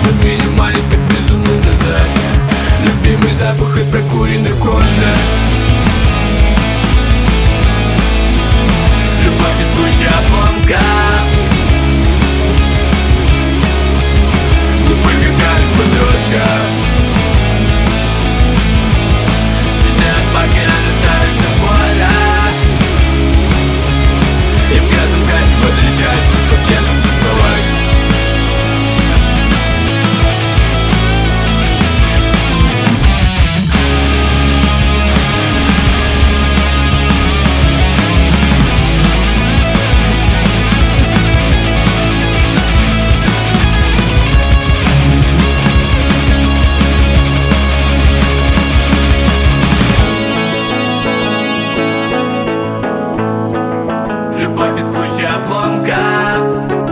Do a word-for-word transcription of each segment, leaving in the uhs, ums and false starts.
но меня манит как безумный назад. Любимый запах от прокуренных комнат. Любовь из кучи обломков, глупых и пьяных подростков. Следы от маркера на старых заборах. И в грязном кайфе возвращаюсь с пакетом тусовок. Любовь из кучи обломков,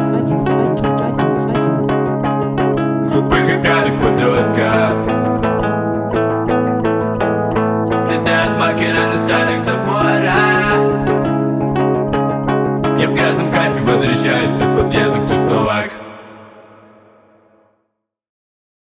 глупых и пьяных подростков. Следы от маркера на старых